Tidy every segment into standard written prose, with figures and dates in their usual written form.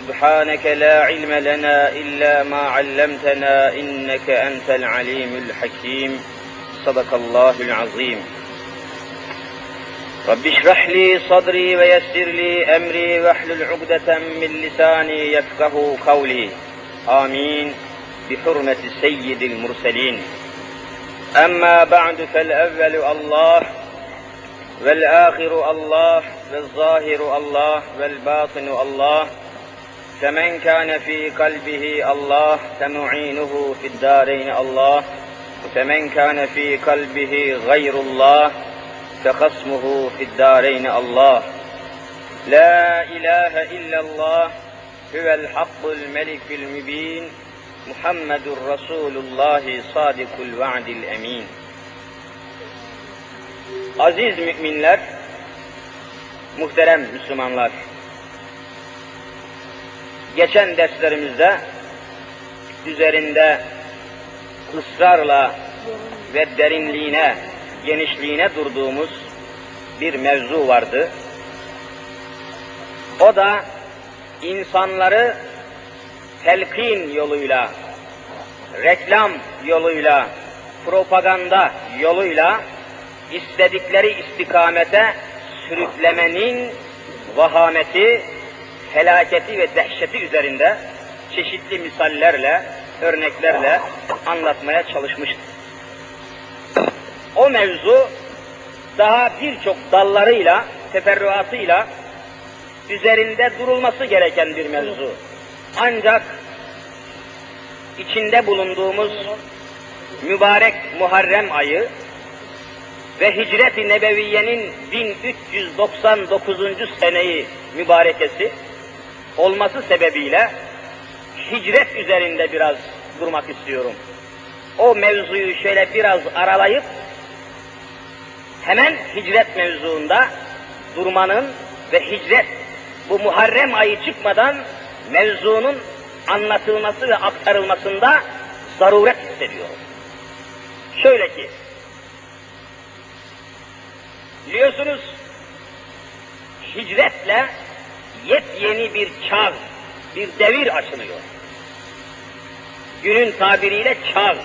سبحانك لا علم لنا إلا ما علمتنا إنك أنت العليم الحكيم صدق الله العظيم رب اشرح لي صدري ويسر لي أمري واحلل عقدة من لساني يفقه قولي آمين بحرمة سيد المرسلين أما بعد فالأول الله والآخر الله والظاهر الله والباطن الله فمن كان في قلبه الله فمعينه في الدارين الله وفمن كان في قلبه غير الله فخصمه في الدارين الله لا إله إلا الله هو الحق الملك المبين محمد رسول الله صادق الوعد الأمين. Aziz müminler, muhterem Müslümanlar, geçen derslerimizde üzerinde ısrarla ve derinliğine, genişliğine durduğumuz bir mevzu vardı. O da insanları telkin yoluyla, reklam yoluyla, propaganda yoluyla istedikleri istikamete sürüklemenin vahameti, felaketi ve dehşeti üzerinde çeşitli misallerle, örneklerle anlatmaya çalışmıştım. O mevzu daha birçok dallarıyla, teferruatıyla üzerinde durulması gereken bir mevzu. Ancak içinde bulunduğumuz mübarek Muharrem ayı ve Hicret-i Nebeviye'nin 1399. seneyi mübarekesi olması sebebiyle hicret üzerinde biraz durmak istiyorum. O mevzuyu şöyle biraz aralayıp hemen hicret mevzuunda durmanın ve hicret bu Muharrem ayı çıkmadan mevzunun anlatılması ve aktarılmasında zaruret hissediyorum. Şöyle ki, biliyorsunuz hicretle yepyeni bir çağ, bir devir açılıyor. Günün tabiriyle çağ,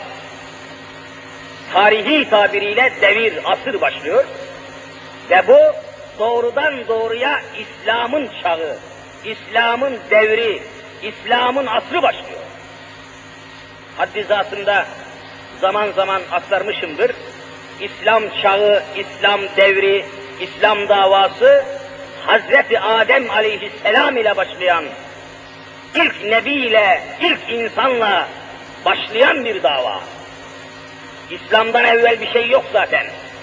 tarihi tabiriyle devir, asır başlıyor. Ve bu doğrudan doğruya İslam'ın çağı, İslam'ın devri, İslam'ın asrı başlıyor. Haddi zatında zaman zaman aktarmışımdır. İslam çağı, İslam devri, İslam davası Hazreti Adem aleyhisselam ile başlayan, ilk nebi ile, ilk insanla başlayan bir dava. İslam'dan evvel bir şey yok zaten.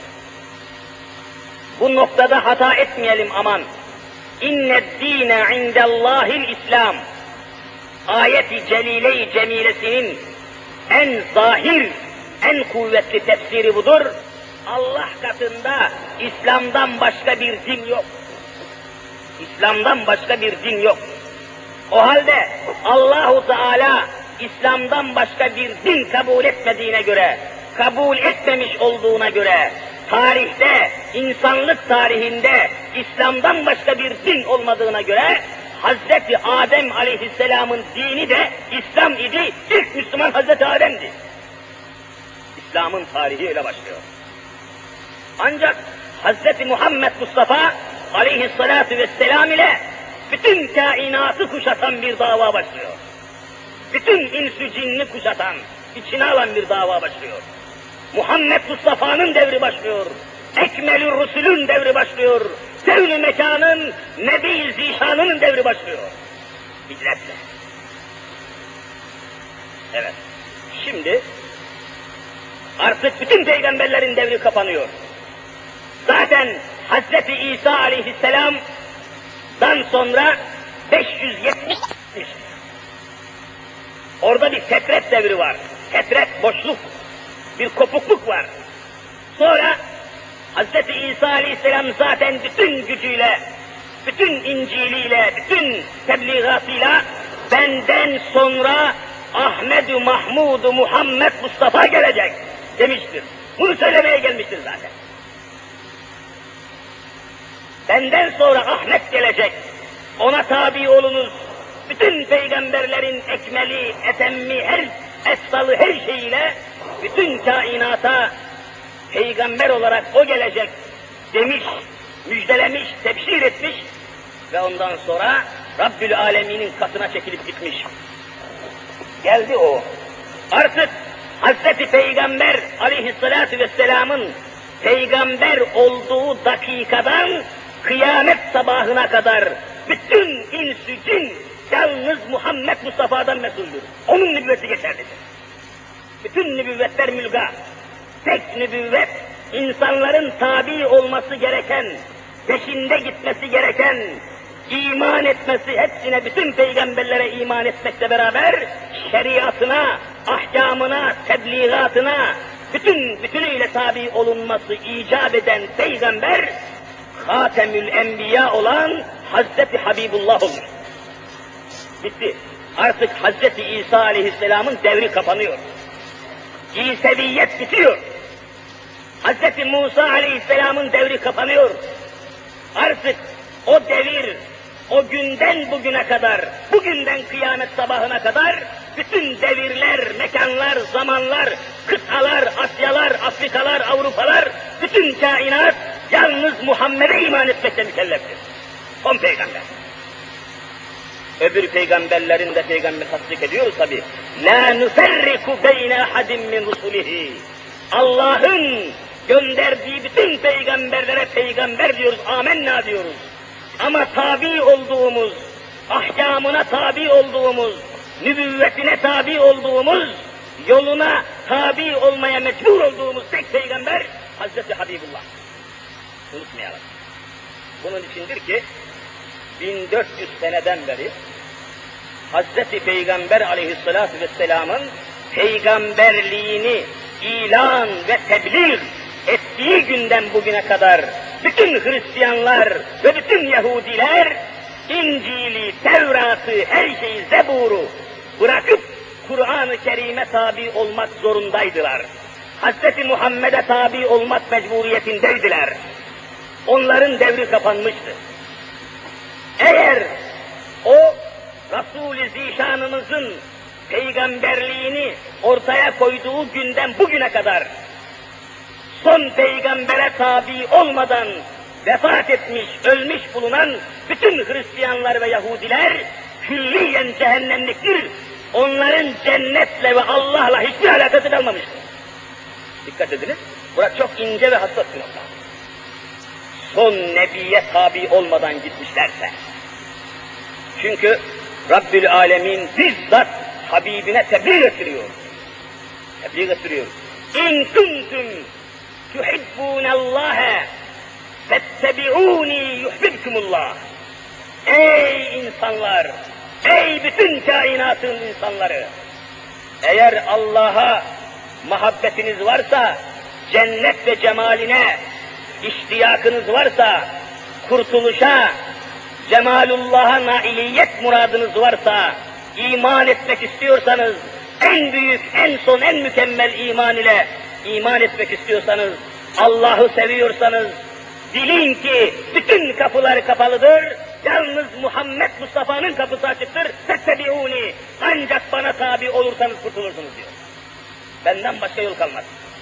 Bu noktada hata etmeyelim aman. İnned-dîne indellâhil İslam. Ayet-i celile-i cemilesinin en zahir, en kuvvetli tefsiri budur. Allah katında İslam'dan başka bir din yok. İslam'dan başka bir din yok. O halde Allahu Teala İslam'dan başka bir din kabul etmediğine göre, kabul etmemiş olduğuna göre, tarihte, insanlık tarihinde İslam'dan başka bir din olmadığına göre, Hazreti Adem aleyhisselamın dini de İslam idi, ilk Müslüman Hazreti Adem'di. İslam'ın tarihi öyle başlıyor. Ancak Hazreti Muhammed Mustafa aleyhissalatu vesselam ile bütün kainatı kuşatan bir dava başlıyor. Bütün insü cinni kuşatan, içine alan bir dava başlıyor. Muhammed Mustafa'nın devri başlıyor. Ekmelü Rusul'ün devri başlıyor. Devri mekanın, Nebi-i Zişan'ın devri başlıyor. Hicretle. Evet. Şimdi artık bütün peygamberlerin devri kapanıyor. Zaten Hazreti İsa aleyhisselam'dan sonra 570 orada bir fetret devri var. Fetret, boşluk, bir kopukluk var. Sonra Hazreti İsa aleyhisselam zaten bütün gücüyle, bütün İncil'iyle, bütün tebliğatıyla benden sonra Ahmed-i Mahmud-u Muhammed Mustafa gelecek demiştir. Bunu söylemeye gelmiştir zaten. Benden sonra Ahmet gelecek. Ona tabi olunuz. Bütün peygamberlerin ekmeli, etemmi, efsalı her şeyiyle bütün kainata peygamber olarak o gelecek demiş, müjdelemiş, tebşir etmiş ve ondan sonra Rabbül Alemin'in katına çekilip gitmiş. Geldi o. Artık Hazreti Peygamber aleyhissalatu vesselamın peygamber olduğu dakikadan kıyamet sabahına kadar bütün ins-i cin yalnız Muhammed Mustafa'dan mesuldür. Onun nübüvveti geçerlidir. Bütün nübüvvetler mülga. Tek nübüvvet, insanların tabi olması gereken, peşinde gitmesi gereken, iman etmesi, hepsine, bütün peygamberlere iman etmekle beraber, şeriatına, ahkamına, tebliğatına, bütünüyle tabi olunması icap eden peygamber, Hatemül Enbiya olan Hazreti Habibullah olur. Bitti. Artık Hazreti İsa Aleyhisselam'ın devri kapanıyor. İseviyet bitiyor. Hazreti Musa Aleyhisselam'ın devri kapanıyor. Artık o devir, o günden bugüne kadar, bugünden kıyamet sabahına kadar bütün devirler, mekanlar, zamanlar, kıtalar, Asyalar, Afrikalar, Avrupalar, bütün kainat yalnız Muhammed'e iman etmekle mükelleftir. Son peygamber. Öbür peygamberlerin de peygamber tasdik ediyoruz tabi. La nuferriku beyne ahadim min rusulihi. Allah'ın gönderdiği bütün peygamberlere peygamber diyoruz, amenna diyoruz. Ama tabi olduğumuz, ahkamına tabi olduğumuz, nübüvvetine tabi olduğumuz, yoluna tabi olmaya mecbur olduğumuz tek peygamber Hazreti Habibullah. Unutmayalım. Bunun içindir ki 1400 seneden beri Hazreti Peygamber aleyhissalatu vesselamın peygamberliğini ilan ve tebliğ ettiği günden bugüne kadar bütün Hristiyanlar ve bütün Yahudiler İncil'i, Tevrat'ı, her şeyi, Zebur'u bırakıp Kur'an-ı Kerim'e tabi olmak zorundaydılar. Hazreti Muhammed'e tabi olmak mecburiyetindeydiler. Onların devri kapanmıştı. Eğer o Resul-i Zişanımızın peygamberliğini ortaya koyduğu günden bugüne kadar son peygambere tabi olmadan vefat etmiş, ölmüş bulunan bütün Hristiyanlar ve Yahudiler külliyen cehennemliktir. Onların cennetle ve Allah'la hiçbir alakası kalmamıştır. Dikkat ediniz, burası çok ince ve hassas bir nokta. Son nebiye tabi olmadan gitmişlerse. Çünkü Rabbül Alemin bizzat Habibine tebliğ ettiriyor. Tebliğ ettiriyor. İn kuntum tuhibbûnallâhe fettebi'ûnî yuhbibkumullah. Ey insanlar! Ey bütün kainatın insanları! Eğer Allah'a muhabbetiniz varsa, cennet ve cemaline iştiyakınız varsa, kurtuluşa, cemalullah'a nailiyet muradınız varsa, iman etmek istiyorsanız, en büyük, en son, en mükemmel iman ile iman etmek istiyorsanız, Allah'ı seviyorsanız, bilin ki bütün kapılar kapalıdır, yalnız Muhammed Mustafa'nın kapısı açıktır, fettebi'ûni, ancak bana tabi olursanız kurtulursunuz diyor. Benden başka yol kalmaz.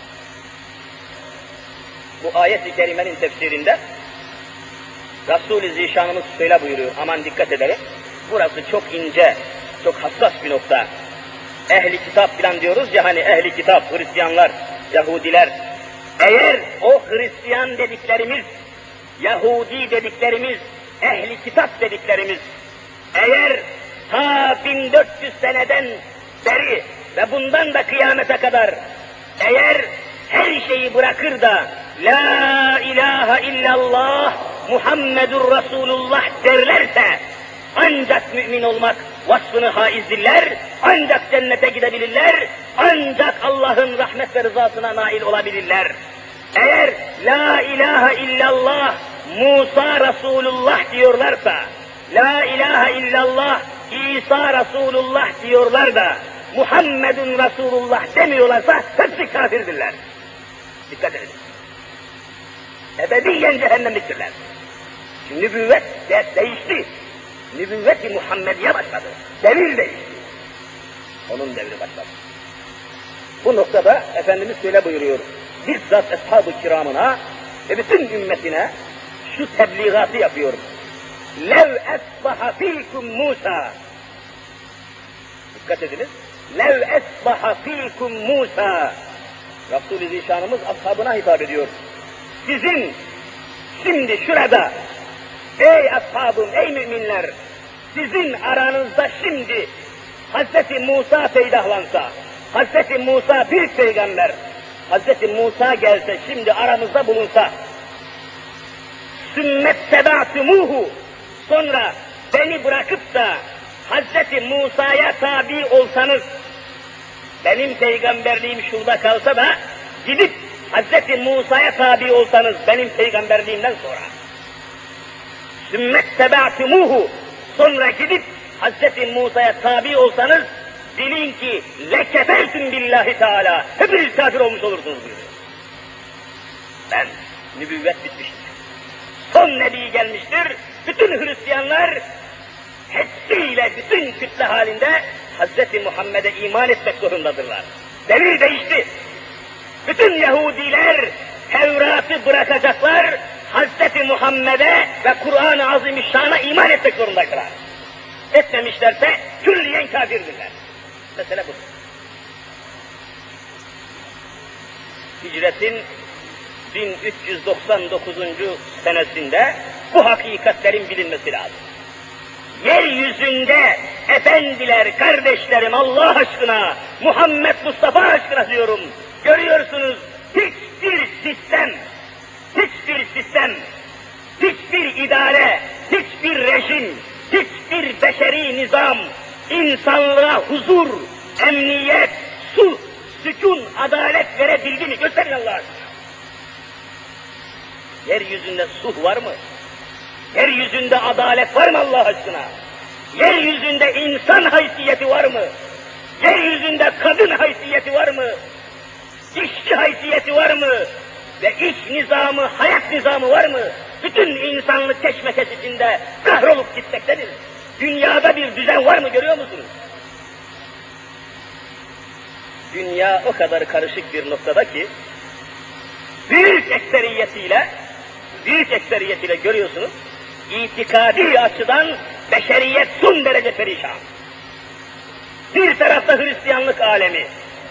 Bu ayet-i kerimenin tefsirinde Resul-i Zişanımız şöyle buyuruyor, aman dikkat edelim, burası çok ince, çok hassas bir nokta. Ehli kitap falan diyoruz ya, hani ehli kitap, Hristiyanlar, Yahudiler, eğer o Hristiyan dediklerimiz, Yahudi dediklerimiz, ehli kitap dediklerimiz, eğer ta 1400 seneden beri ve bundan da kıyamete kadar, eğer her şeyi bırakır da La ilahe illallah Muhammedur Resulullah derlerse, ancak mümin olmak vasfını haizdirler, ancak cennete gidebilirler, ancak Allah'ın rahmet ve rızasına nail olabilirler. Eğer La ilahe illallah Musa Resulullah diyorlarsa, La ilahe illallah İsa Resulullah diyorlar da, Muhammedun Resulullah demiyorlarsa hepsi kafirdirler. Dikkat edin. Ebediyen cehennemliktirler. Nübüvvet değişti. Nübüvvet-i Muhammediye başladı. Devir değişti. Onun devri başladı. Bu noktada Efendimiz şöyle buyuruyor. Bizzat Eshab-ı Kiramına ve bütün ümmetine şu tebliğatı yapıyor. Lev esbaha fikum Musa. Dikkat ediniz. Lev esbaha fikum Musa. Resul-i Zişanımız ashabına hitap ediyor. Sizin şimdi şurada, ey ashabım, ey müminler, sizin aranızda şimdi Hazreti Musa peydahlansa, Hazreti Musa büyük peygamber, Hazreti Musa gelse şimdi aramızda bulunsa, sümmet sebatumuhu, sonra beni bırakıp da Hazreti Musa'ya tabi olsanız, benim peygamberliğim şurada kalsa da gidip Hazreti Musa'ya tabi olsanız benim peygamberliğimden sonra, sümmet sebatumuhu, sonra gidip Hazreti Musa'ya tabi olsanız, bilin ki lekefertüm billahi teala, hepiniz kafir olmuş olursunuz diyor. Ben, nübüvvet bitmiştir. Son nebi gelmiştir, bütün Hristiyanlar hepsiyle bütün kütle halinde Hazreti Muhammed'e iman etmek zorundadırlar. Devir değişti. Bütün Yahudiler Tevrat'ı bırakacaklar, Hazreti Muhammed'e ve Kur'an-ı Azimüşşan'a iman etmek zorundaydılar. Etmemişlerse külliyen kafirdirler. Mesele budur. Hicretin 1399. senesinde bu hakikatlerin bilinmesi lazım. Yeryüzünde efendiler, kardeşlerim, Allah aşkına, Muhammed Mustafa aşkına diyorum, görüyorsunuz hiçbir sistem, hiçbir idare, hiçbir rejim, hiçbir beşeri nizam, insanlığa huzur, emniyet, sulh, sükun, adalet verebildi mi? Gösterin Allah aşkına. Yeryüzünde sulh var mı? Yeryüzünde adalet var mı Allah aşkına? Yeryüzünde insan haysiyeti var mı? Yeryüzünde kadın haysiyeti var mı? İşçi haysiyeti var mı? Ve iş nizamı, hayat nizamı var mı? Bütün insanlık keşmekeş içinde kahrolup gitmektedir. Dünyada bir düzen var mı görüyor musunuz? Dünya o kadar karışık bir noktada ki, büyük ekseriyetiyle görüyorsunuz, itikadi açıdan beşeriyet son derece perişan. Bir tarafta Hristiyanlık alemi,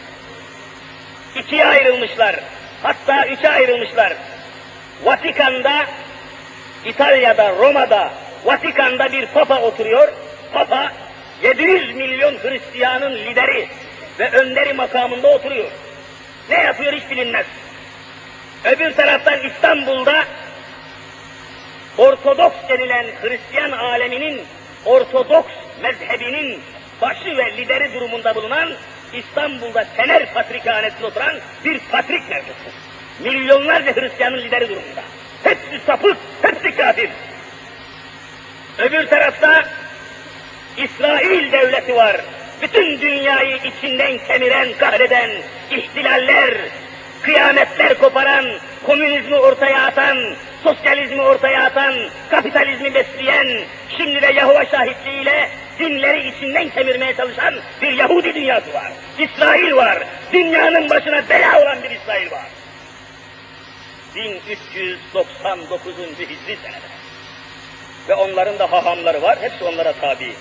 ikiye ayrılmışlar, hatta üçe ayrılmışlar. Vatikan'da, İtalya'da, Roma'da, Vatikan'da bir papa oturuyor. Papa, 700 milyon Hristiyanın lideri ve önderi makamında oturuyor. Ne yapıyor hiç bilinmez. Öbür taraftan İstanbul'da, Ortodoks denilen Hristiyan aleminin, Ortodoks mezhebinin başı ve lideri durumunda bulunan, İstanbul'da Fener Patrikhanesi'nde oturan bir patrik mevcuttur. Milyonlarca Hristiyanın lideri durumunda. Hepsi sapık, hepsi kafir. Öbür tarafta İsrail devleti var. Bütün dünyayı içinden kemiren, kahreden, ihtilaller, kıyametler koparan, komünizmi ortaya atan, sosyalizmi ortaya atan, kapitalizmi besleyen, şimdi de Yahova şahitliğiyle dinleri içinden kemirmeye çalışan bir Yahudi dünyası var. İsrail var. Dünyanın başına bela olan bir İsrail var. 1399. Hicri senede. Ve onların da hahamları var, hepsi onlara tabi.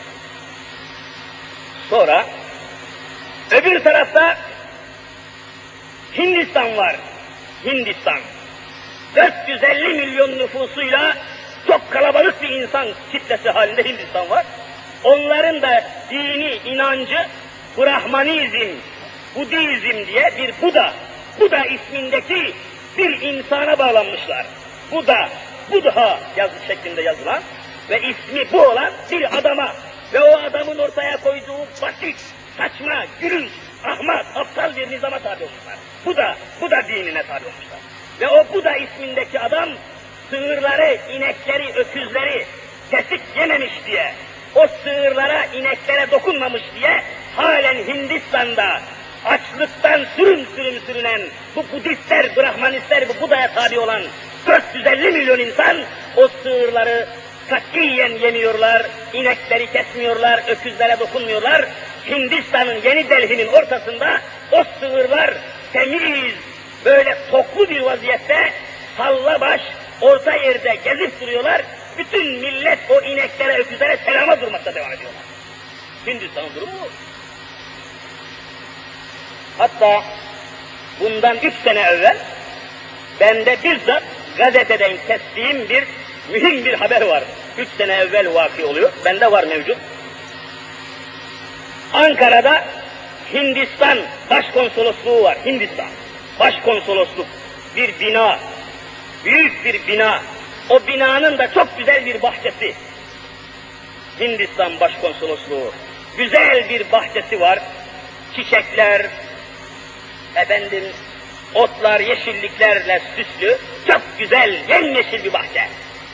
Sonra, öbür tarafta Hindistan var. Hindistan. 450 milyon nüfusuyla çok kalabalık bir insan kitlesi halinde Hindistan var. Onların da dini, inancı Brahmanizm, Budizm diye bir Buda ismindeki bir insana bağlanmışlar. Buddha yazı şeklinde yazılan ve ismi bu olan bir adama ve o adamın ortaya koyduğu basit, saçma, gülünç, ahmak, aptal bir nizama tabi olmuşlar. Buda dinine tabi olmuşlar. Ve o Buda ismindeki adam sığırları, inekleri, öküzleri kesip yememiş diye, o sığırlara, ineklere dokunmamış diye halen Hindistan'da açlıktan sürünen bu Budistler, Brahmanistler, bu Buda'ya tabi olan 450 milyon insan o sığırları katiyen yemiyorlar, inekleri kesmiyorlar, öküzlere dokunmuyorlar. Hindistan'ın Yeni Delhi'nin ortasında o sığırlar temiz, böyle toklu bir vaziyette salla baş, orta yerde gezip duruyorlar. Bütün millet o ineklere, öküzlere selama durmakta devam ediyorlar. Hindistan'ın durumu bu. Hatta bundan 3 sene evvel bende bizzat gazeteden kestiğim bir mühim bir haber var. 3 sene evvel vakı oluyor. Bende var mevcut. Ankara'da Hindistan Başkonsolosluğu var. Hindistan Başkonsolosluk. Bir bina. Büyük bir bina. O binanın da çok güzel bir bahçesi. Hindistan Başkonsolosluğu. Güzel bir bahçesi var. Çiçekler, efendim, otlar, yeşilliklerle süslü, çok güzel, yemyeşil bir bahçe.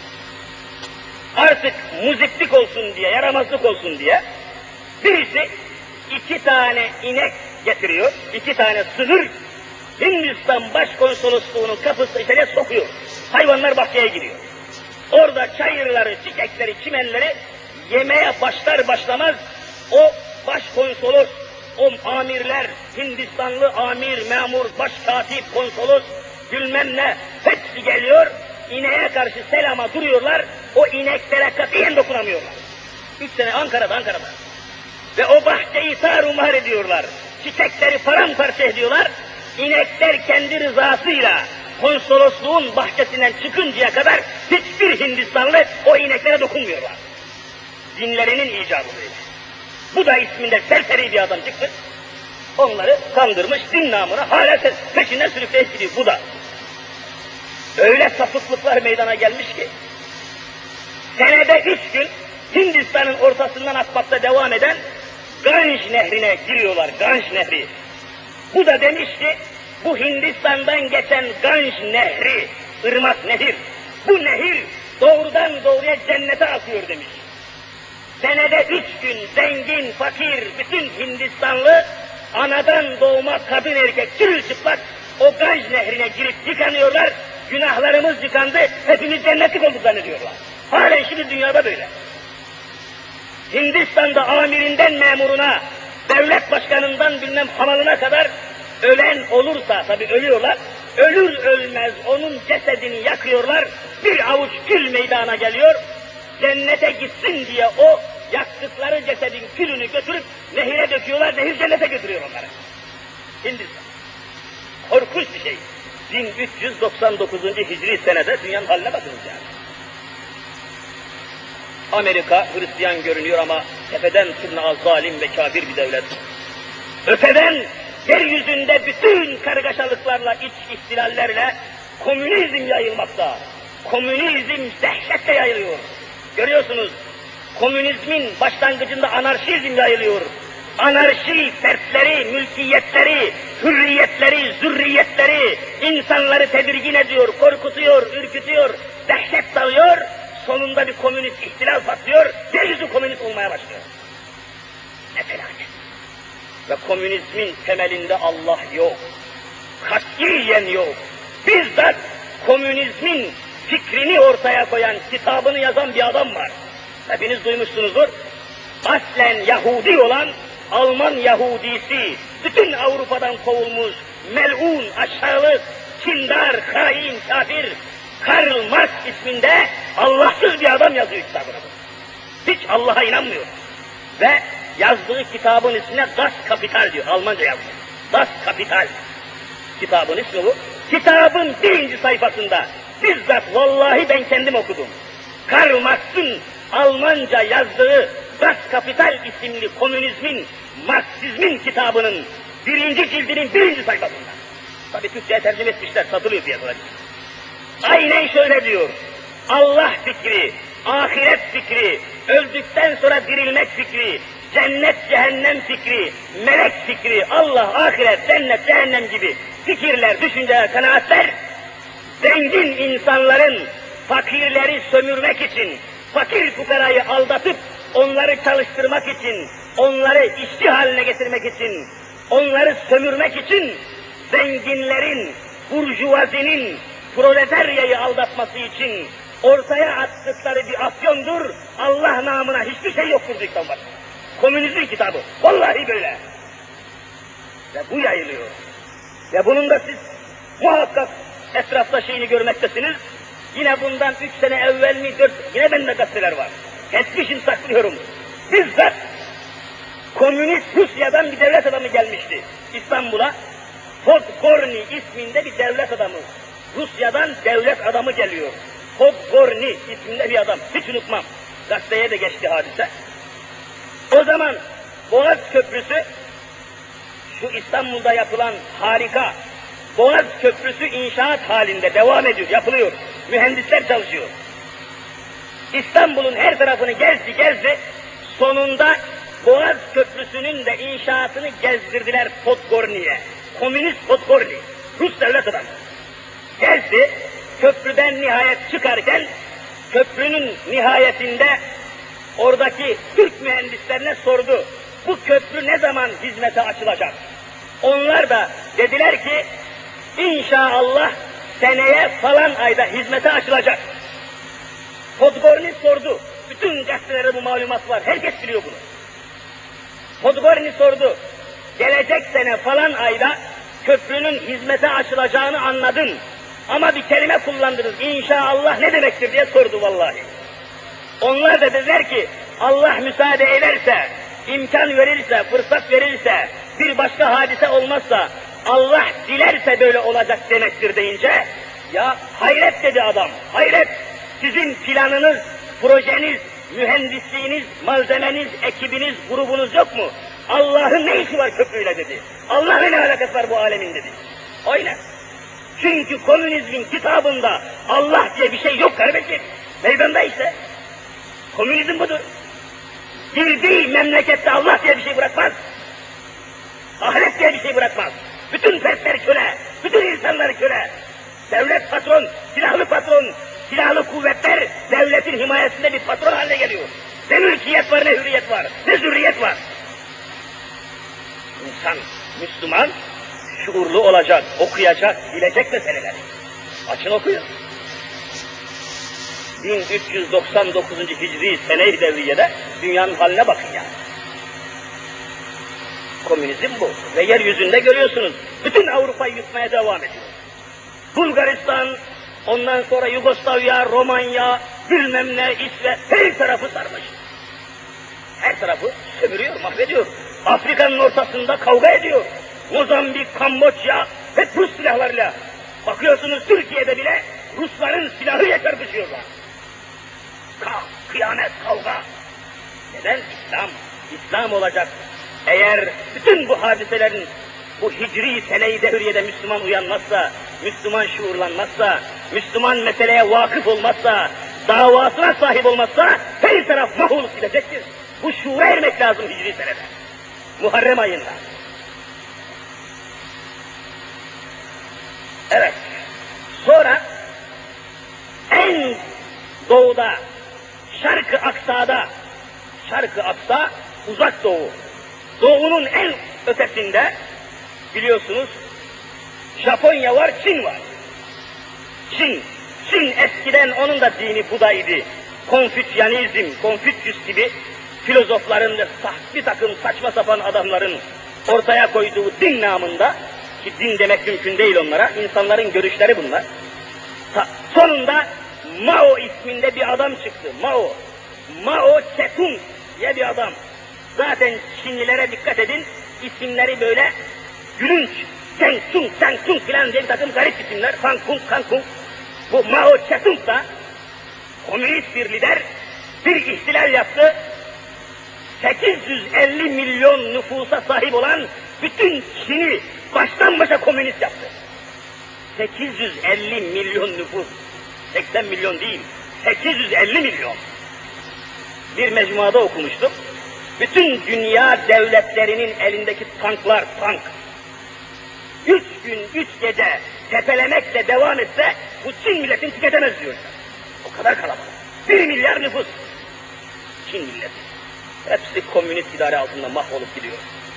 Artık muziplik olsun diye, yaramazlık olsun diye, birisi 2 tane inek getiriyor, 2 tane sığır, Hindistan Başkonsolosluğu'nun kapısı içine sokuyor. Hayvanlar bahçeye giriyor. Orada çayırları, çiçekleri, çimenleri yemeye başlar başlamaz, o başkonsolos, o amirler, Hindistanlı amir, memur, başkatip, konsolos, bilmem ne, hepsi geliyor, ineğe karşı selama duruyorlar, o ineklere katiyen dokunamıyorlar. 3 sene Ankara'da. Ve o bahçeyi tarumar ediyorlar, çiçekleri paramparça ediyorlar, inekler kendi rızasıyla konsolosluğun bahçesinden çıkıncaya kadar hiçbir Hindistanlı o ineklere dokunmuyorlar. Dinlerinin icabı böyle. Bu da isminde serseri bir adam çıktı. Onları kandırmış, din namına hala peşinden sürükleyip gidiyor. Bu da. Öyle sapıklıklar meydana gelmiş ki, senede 3 gün Hindistan'ın ortasından akmakta devam eden Ganj Nehri'ne giriyorlar, Ganj Nehri. Bu da demiş ki, bu Hindistan'dan geçen Ganj Nehri, ırmak nehir, bu nehir doğrudan doğruya cennete akıyor demiş. Senede 3 gün zengin, fakir, bütün Hindistanlı, anadan doğma kadın erkek çırılçıplak o Ganj Nehri'ne girip yıkanıyorlar, günahlarımız yıkandı, hepimiz cennetlik olduk zannediyorlar. Halen şimdi dünyada böyle. Hindistan'da amirinden memuruna, devlet başkanından bilmem hamalına kadar ölen olursa, tabi ölüyorlar, ölür ölmez onun cesedini yakıyorlar, bir avuç kül meydana geliyor, cennete gitsin diye o yaktıkları cesedin külünü götürüp nehire döküyorlar, nehir cennete götürüyor onları. Hindistan. Korkunç bir şey. 1399. Hicri senede dünyanın haline bakınız yani. Amerika Hristiyan görünüyor ama tepeden tırnağa zalim ve kafir bir devlet. Öteden yeryüzünde bütün kargaşalıklarla, iç ihtilallerle komünizm yayılmakta. Komünizm dehşetle yayılıyor. Görüyorsunuz, komünizmin başlangıcında anarşizm yayılıyor. Anarşi fertleri, mülkiyetleri, hürriyetleri, zürriyetleri, insanları tedirgin ediyor, korkutuyor, ürkütüyor, dehşet salıyor. Sonunda bir komünist ihtilal patlıyor, yeryüzü komünist olmaya başlıyor. Ne felaket. Ve komünizmin temelinde Allah yok. Katiyen yok. Bizzat komünizmin fikrini ortaya koyan, kitabını yazan bir adam var. Hepiniz duymuşsunuzdur. Aslen Yahudi olan Alman Yahudisi, bütün Avrupa'dan kovulmuş, melun, aşağılık, kindar, hain, kafir, Karl Marx isminde Allahsız bir adam yazıyor kitabını. Hiç Allah'a inanmıyor. Ve yazdığı kitabın ismine Das Kapital diyor, Almanca yazmış. Das Kapital. Kitabın ismi bu. Kitabın 1. sayfasında bizzat vallahi ben kendim okudum. Karl Marx'ın Almanca yazdığı Das Kapital isimli komünizmin, Marksizmin kitabının 1. cildinin 1. sayfasında. Tabii Türkçe'ye tercüme etmişler, satılıyor piyasada. Aynen şöyle diyor. Allah fikri, ahiret fikri, öldükten sonra dirilmek fikri, cennet cehennem fikri, melek fikri, Allah, ahiret, cennet, cehennem gibi fikirler, düşünceler, kanaatler, zengin insanların fakirleri sömürmek için, fakir fukarayı aldatıp onları çalıştırmak için, onları işçi haline getirmek için, onları sömürmek için zenginlerin, burjuvazinin, proletaryayı aldatması için, ortaya attıkları bir afyondur, Allah namına hiçbir şey yoktur bu İslam var. Komünizmin kitabı, vallahi böyle. Ve bu yayılıyor. Ve bunun da siz muhakkak etrafta şeyini görmektesiniz. Yine bundan 3 sene evvel mi, 4, yine bende gazeteler var. Etmişim saklıyorum. Bizzat komünist Rusya'dan bir devlet adamı gelmişti İstanbul'a. Podgorny isminde bir devlet adamı. Rusya'dan devlet adamı geliyor. Podgorny isminde bir adam. Hiç unutmam. Gazeteye de geçti hadise. O zaman Boğaz Köprüsü, şu İstanbul'da yapılan harika Boğaz Köprüsü inşaat halinde devam ediyor, yapılıyor. Mühendisler çalışıyor. İstanbul'un her tarafını gezdi. Sonunda Boğaz Köprüsü'nün de inşaatını gezdirdiler Podgorny'ye. Komünist Podgorny, Rus devlet adamı. Gezdi, köprüden nihayet çıkarken, köprünün nihayetinde oradaki Türk mühendislerine sordu. Bu köprü ne zaman hizmete açılacak? Onlar da dediler ki, İnşallah seneye falan ayda hizmete açılacak. Podgorny sordu. Bütün gazetelerde bu malumat var. Herkes biliyor bunu. Podgorny sordu. Gelecek sene falan ayda köprünün hizmete açılacağını anladım. Ama bir kelime kullandınız. İnşallah ne demektir diye sordu vallahi. Onlar da dediler ki Allah müsaade ederse, imkan verirse, fırsat verirse, bir başka hadise olmazsa, Allah dilerse böyle olacak demektir deyince, ya hayret dedi adam, hayret! Sizin planınız, projeniz, mühendisliğiniz, malzemeniz, ekibiniz, grubunuz yok mu? Allah'ın ne işi var köprüyle dedi. Allah'ın ne alakası var bu alemin dedi. Aynen. Çünkü komünizmin kitabında Allah diye bir şey yok kardeşim. Meydanda işte. Komünizm budur. Girdiği memlekette Allah diye bir şey bırakmaz. Ahiret diye bir şey bırakmaz. Bütün fertler köle, bütün insanlar köle. Devlet patron, silahlı kuvvetler devletin himayesinde bir patron haline geliyor. Ne mülkiyet var, ne hürriyet var, ne zürriyet var. İnsan, Müslüman, şuurlu olacak, okuyacak, bilecek meseleleri. Açın okuyun. 1399. Hicri sene-i devriyede dünyanın haline bakın yani. Komünizm bu. Ve yeryüzünde görüyorsunuz, bütün Avrupa'yı yutmaya devam ediyor. Bulgaristan, ondan sonra Yugoslavya, Romanya, bilmem ne, İsveç, her tarafı sarmış. Her tarafı sömürüyor, mahvediyor. Afrika'nın ortasında kavga ediyor. Mozambik, Kamboçya, hep Rus silahlarıyla. Bakıyorsunuz Türkiye'de bile Rusların silahıyla çarpışıyorlar. Kıyamet, kavga. Neden? İslam olacak. Eğer bütün bu hadiselerin, bu hicri sene-i devriyede Müslüman uyanmazsa, Müslüman şuurlanmazsa, Müslüman meseleye vakıf olmazsa, davasına sahip olmazsa, her taraf mahvolup gidecektir. Bu şuura ermek lazım hicri senede. Muharrem ayında. Evet. Sonra en doğuda, Şark-ı Aksa'da, Şark-ı Aksa uzak doğu. Doğunun en ötesinde biliyorsunuz Japonya var, Çin var. Çin eskiden onun da dini Buda'ydı. Konfüçyanizm, Konfüçyüs gibi filozofların ve bir takım saçma sapan adamların ortaya koyduğu din namında, ki din demek mümkün değil onlara, insanların görüşleri bunlar. Sonunda Mao isminde bir adam çıktı. Mao Tse-tung diye bir adam. Zaten Çinlilere dikkat edin, isimleri böyle gülünç, Cheng Chung filan diye bir takım garip isimler, Kang Kung. Bu Mao Tse-tung da komünist bir lider, bir ihtilal yaptı. 850 milyon nüfusa sahip olan bütün Çin'i baştan başa komünist yaptı. 850 milyon nüfus, 80 milyon değil, 850 milyon. Bir mecmuada okumuştum. Bütün dünya devletlerinin elindeki tanklar, 3 gün, 3 gece tepelemekle devam etse, bu Çin milletini tüketemez diyor. O kadar kalabalık. 1 milyar nüfus. Çin milleti. Hepsi komünist idare altında mahvolup gidiyor.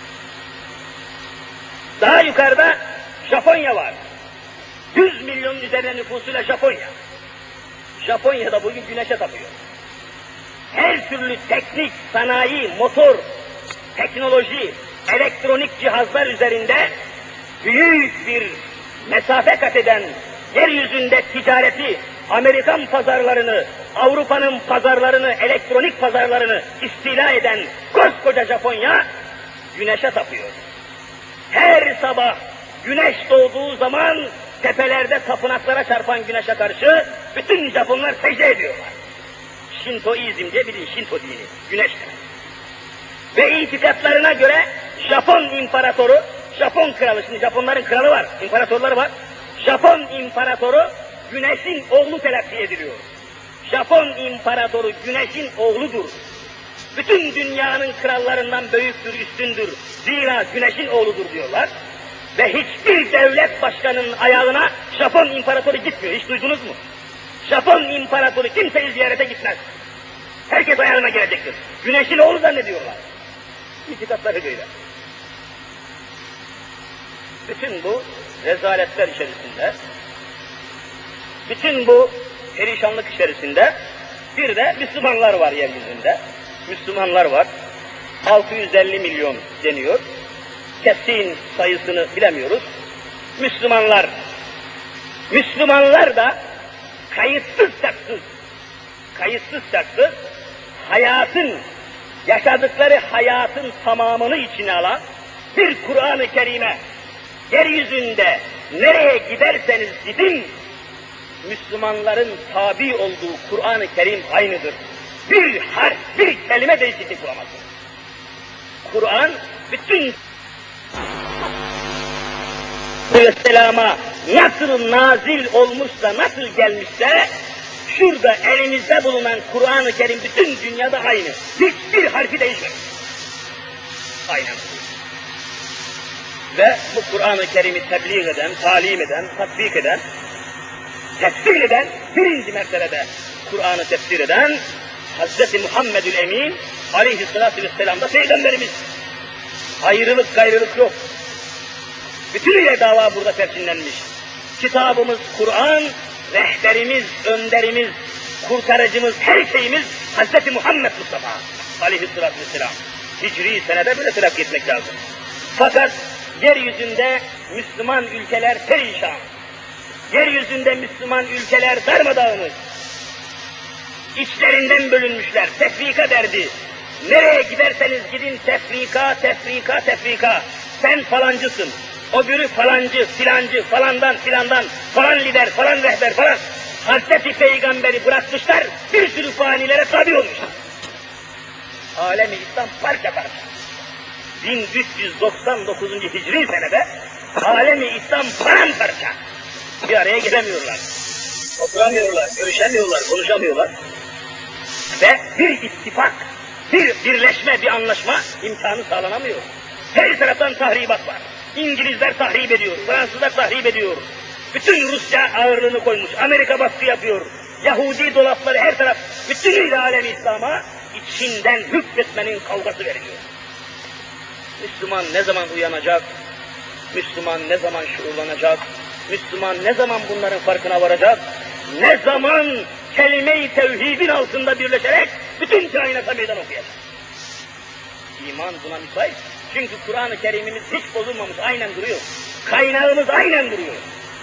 Daha yukarıda Japonya var. 100 milyon üzerinde nüfusuyla Japonya. Japonya'da bugün güneşe tapıyor. Her türlü teknik, sanayi, motor, teknoloji, elektronik cihazlar üzerinde büyük bir mesafe kat eden, yeryüzünde ticareti, Amerikan pazarlarını, Avrupa'nın pazarlarını, elektronik pazarlarını istila eden koskoca Japonya, güneşe tapıyor. Her sabah güneş doğduğu zaman tepelerde tapınaklara çarpan güneşe karşı bütün Japonlar secde ediyorlar. Şintoizm diye bir Şinto dini, güneşte. Ve itikatlarına göre Japon imparatoru, Japon kralı, şimdi Japonların kralı var, imparatorları var. Japon imparatoru güneşin oğlu telakki ediliyor. Japon imparatoru güneşin oğludur. Bütün dünyanın krallarından büyüktür, üstündür. Zira güneşin oğludur diyorlar. Ve hiçbir devlet başkanının ayağına Japon imparatoru gitmiyor. Hiç duydunuz mu? Japon imparatoru kimseyi ziyarete gitmez. Herkes ayağına gelecektir. Güneşin oğlu zannediyorlar. İtikatları böyle. Bütün bu rezaletler içerisinde, bütün bu perişanlık içerisinde bir de Müslümanlar var yeryüzünde. Müslümanlar var. 650 milyon deniyor. Kesin sayısını bilemiyoruz. Müslümanlar da kayıtsız şartsız yaşadıkları hayatın tamamını içine alan bir Kur'an-ı Kerim'e, yeryüzünde nereye giderseniz gidin, Müslümanların tabi olduğu Kur'an-ı Kerim aynıdır. Bir harf, bir kelime değişiklik bulamazsınız. Kur'an bütün Aleyhisselam'a nasıl nazil olmuşsa, nasıl gelmişse, şurada elimizde bulunan Kur'an-ı Kerim bütün dünyada aynı. Hiçbir harfi değişmemiş. Aynen. Ve bu Kur'an-ı Kerim'i tebliğ eden, talim eden, tatbik eden, tefsir eden, birinci mertebede Kur'an'ı tefsir eden Hz. Muhammedül Emin aleyhissalatü vesselam da Peygamberimiz. Ayrılık gayrılık yok. Bütünüyle dava burada perçinlenmiş. Kitabımız Kur'an, rehberimiz, önderimiz, kurtarıcımız, her şeyimiz Hz. Muhammed Mustafa aleyhissalatü vesselam. Hicri senede böyle telakki etmek lazım. Fakat yeryüzünde Müslüman ülkeler perişan. Yeryüzünde Müslüman ülkeler darmadağınık. İçlerinden bölünmüşler, tefrika derdi. Nereye giderseniz gidin tefrika. Sen falancısın, öbürü falancı, filancı, falandan, falan lider, falan rehber, falan. Hazreti Peygamber'i bırakmışlar, bir sürü fanilere tabi olmuşlar. Alem-i İslam parça parça. 1399. Hicri senede alem-i İslam paramparça. Bir araya gelemiyorlar. Oturamıyorlar, görüşemiyorlar, konuşamıyorlar. Ve bir ittifak, bir birleşme, bir anlaşma imkanı sağlanamıyor. Her taraftan tahribat var. İngilizler tahrip ediyor, Fransızlar tahrip ediyor. Bütün Rusya ağırlığını koymuş, Amerika baskı yapıyor. Yahudi dolapları her taraf, bütünüyle alem-i İslam'a içinden hükmetmenin kavgası veriliyor. Müslüman ne zaman uyanacak? Müslüman ne zaman şuurlanacak? Müslüman ne zaman bunların farkına varacak? Ne zaman kelime-i tevhidin altında birleşerek bütün kainata meydan okuyacak? İman buna müsait. Çünkü Kur'an-ı Kerim'imiz hiç bozulmamış, aynen duruyor. Kaynağımız aynen duruyor.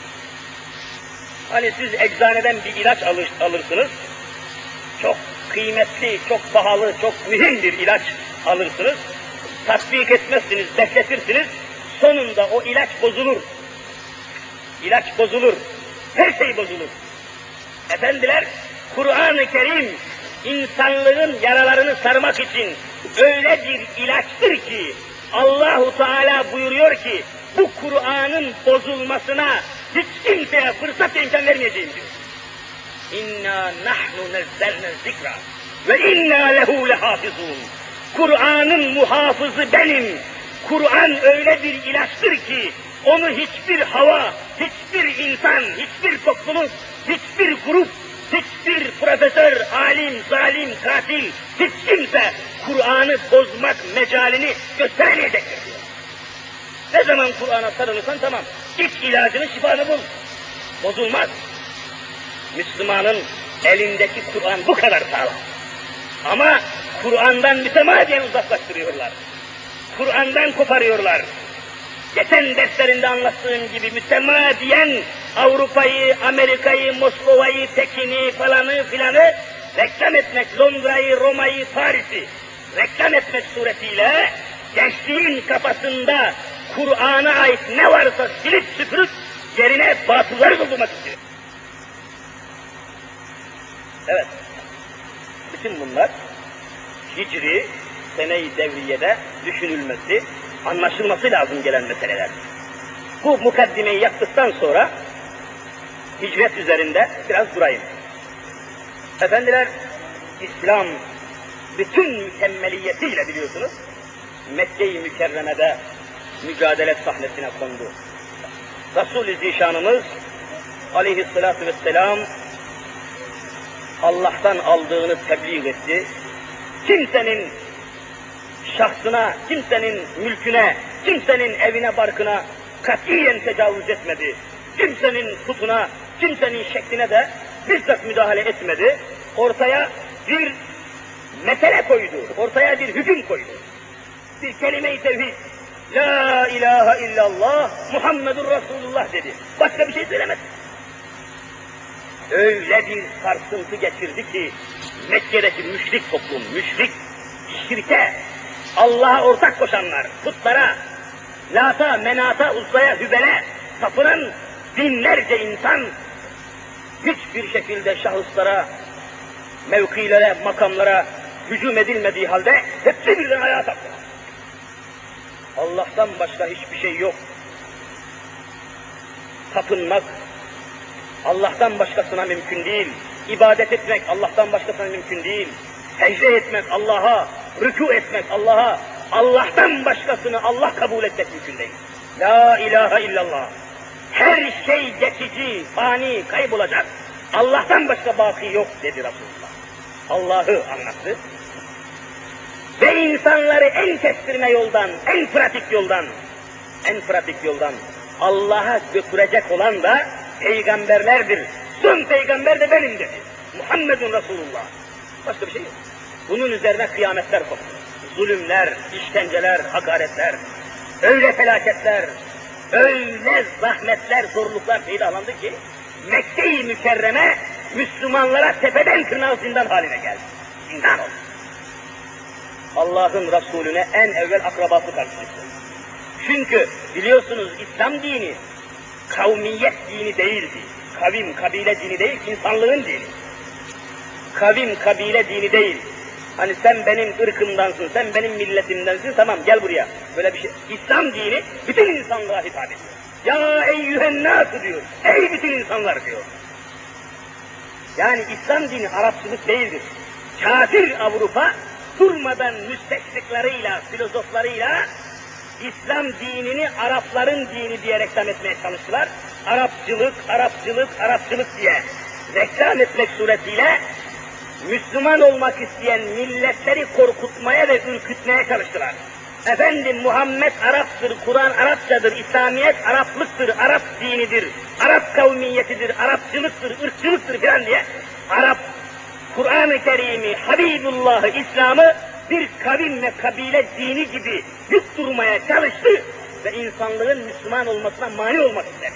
Hani siz eczaneden bir ilaç alırsınız, çok kıymetli, çok pahalı, çok mühim bir ilaç alırsınız, tatbik etmezsiniz, bekletirsiniz, sonunda o ilaç bozulur. İlaç bozulur, her şey bozulur. Efendiler, Kur'an-ı Kerim insanlığın yaralarını sarmak için öyle bir ilaçtır ki Allahu Teala buyuruyor ki bu Kur'an'ın bozulmasına hiç kimseye fırsat imkan vermeyeceğim diyor. İnna nahnu nezzelne zikra ve inna lehu lehafizun. Kur'an'ın muhafızı benim. Kur'an öyle bir ilaçtır ki onu hiçbir hava, hiçbir insan, hiçbir topluluk, hiçbir grup, hiçbir profesör, alim, zalim, katil, hiç kimse Kur'an'ı bozmak mecalini gösteremeyecektir diyor. Ne zaman Kur'an'a sarılırsan tamam, iç ilacını, şifanı bul. Bozulmaz. Müslümanın Elindeki Kur'an bu kadar sağlam. Ama Kur'an'dan mütemadiyen uzaklaştırıyorlar. Kur'an'dan koparıyorlar. Geçen derslerinde anlattığım gibi mütemadiyen Avrupa'yı, Amerika'yı, Moskova'yı, Pekin'i falanı filanı reklam etmek, Londra'yı, Roma'yı, Paris'i reklam etmek suretiyle gençliğin kafasında Kur'an'a ait ne varsa silip süpürüp yerine batılları doldurmak istiyor. Evet, bütün bunlar Hicri sene-i devriyede düşünülmesi, anlaşılması lazım gelen meseleler. Bu mukaddimeyi yaptıktan sonra hicret üzerinde biraz durayım. Efendiler, İslam bütün mükemmeliyetiyle biliyorsunuz Mekke-i Mükerreme'de mücadele sahnesine kondu. Resul-i Zişanımız aleyhissalatu vesselam Allah'tan aldığını tebliğ etti. Kimsenin şahsına, kimsenin mülküne, kimsenin evine, barkına katiyen tecavüz etmedi. Kimsenin putuna, kimsenin şekline de bizzat müdahale etmedi. Ortaya bir mesele koydu, ortaya bir hüküm koydu. Bir kelime-i tevhid. La ilahe illallah Muhammedur Resulullah dedi. Başka bir şey söylemedi. Öyle bir sarsıntı geçirdi ki Mekke'deki müşrik toplum, müşrik, şirke, Allah'a ortak koşanlar, putlara, Lata, Menata, Uzza'ya, Hübel'e tapınan binlerce insan hiçbir şekilde şahıslara, mevkilere, makamlara hücum edilmediği halde hepsi birden ayağa kalktı. Allah'tan başka hiçbir şey yok. Tapınmak Allah'tan başkasına mümkün değil. İbadet etmek Allah'tan başkasına mümkün değil. Secde etmek Allah'a, rükû etmek Allah'a, Allah'tan başkasını Allah kabul etmek mümkün değil. La ilahe illallah. Her şey geçici, fani, kaybolacak. Allah'tan başka baki yok dedi Resulullah. Allah'ı anlattı. Ve insanları en kestirme yoldan, en pratik yoldan Allah'a götürecek olan da peygamberlerdir. Son peygamber de benim dedi. Muhammedun Resulullah. Başka bir şey yok. Bunun üzerine kıyametler koptu. Zulümler, işkenceler, hakaretler, öyle felaketler, öyle zahmetler, zorluklar peydalandı ki Mekke-i Mükerreme Müslümanlara tepeden tırnağa zindan haline geldi. Zindan oldu. Allah'ın Resulüne en evvel akrabası karşılaştı. Çünkü biliyorsunuz İslam dini kavmiyet dini değildi. Kavim, kabile dini değil, insanlığın dini. Kavim, kabile dini değil. Hani sen benim ırkımdansın, sen benim milletimdensin, tamam gel buraya. Böyle bir şey. İslam dini bütün insanlığa hitap ediyor. Ya eyyühen nâsü diyor. Ey bütün insanlar diyor. Yani İslam dini Arapçılık değildir. Kafir Avrupa durmadan müsteşriklarıyla, filozoflarıyla İslam dinini Arapların dini diye reklam etmeye çalıştılar. Arapçılık, Arapçılık, Arapçılık diye reklam etmek suretiyle Müslüman olmak isteyen milletleri korkutmaya ve ürkütmeye çalıştılar. Efendim Muhammed Arap'tır, Kur'an Arapçadır, İslamiyet Araplıktır, Arap dinidir, Arap kavmiyetidir, Arapçılıktır, ırkçılıktır filan diye Arap, Kur'an-ı Kerim'i, Habibullah'ı, İslam'ı bir kavim ve kabile dini gibi yutturmaya çalıştı ve insanlığın Müslüman olmasına mani olmak istedi.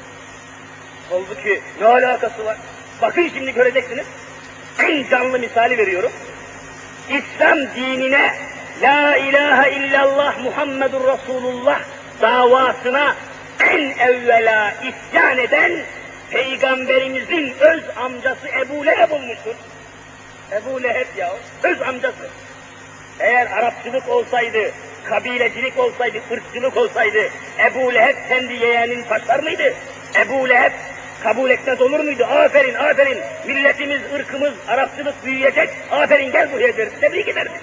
Halbuki ne alakası var? Bakın şimdi göreceksiniz. En canlı misali veriyorum. İslam dinine La ilahe illallah Muhammedur Resulullah davasına en evvela isyan eden Peygamberimizin öz amcası Ebu Leheb olmuştur. Ebu Leheb ya, öz amcası. Eğer Arapçılık olsaydı, kabilecilik olsaydı, ırkçılık olsaydı, Ebu Leheb kendi yeğenin taşlar mıydı? Ebu Leheb kabul etmez olur muydu? Aferin, aferin, milletimiz, ırkımız, Arapçılık büyüyecek, aferin gel buraya derdi, tebrik ederdi.